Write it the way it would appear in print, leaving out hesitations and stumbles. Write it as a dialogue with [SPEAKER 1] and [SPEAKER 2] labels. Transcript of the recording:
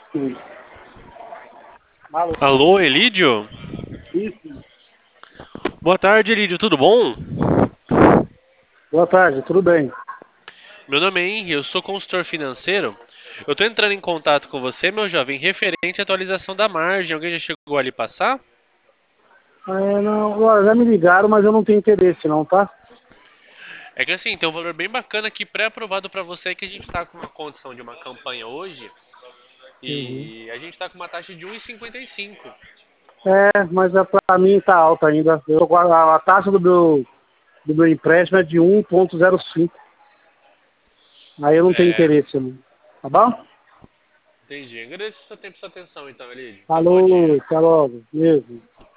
[SPEAKER 1] Sim. Alô?
[SPEAKER 2] Alô, Elídio?
[SPEAKER 1] Isso.
[SPEAKER 2] Boa tarde, Elídio, tudo bom?
[SPEAKER 1] Boa tarde, tudo bem?
[SPEAKER 2] Meu nome é Henry, eu sou consultor financeiro. Eu tô entrando em contato com você, meu jovem, referente à atualização da margem. Alguém já chegou ali passar?
[SPEAKER 1] Não, olha, já me ligaram, mas eu não tenho interesse não, tá?
[SPEAKER 2] É que assim, tem um valor bem bacana aqui pré-aprovado para você que a gente tá com uma condição de uma campanha hoje
[SPEAKER 1] Uhum.
[SPEAKER 2] e a gente tá com uma taxa de 1,55.
[SPEAKER 1] Mas pra mim tá alta ainda. A taxa do meu empréstimo é de 1,05. Aí eu não tenho
[SPEAKER 2] É,
[SPEAKER 1] interesse não. Tá bom?
[SPEAKER 2] entendi. Agradeço o seu tempo e sua atenção então, Elídio. Tenha um bom
[SPEAKER 1] Falou,
[SPEAKER 2] dia.
[SPEAKER 1] até logo. Mesmo.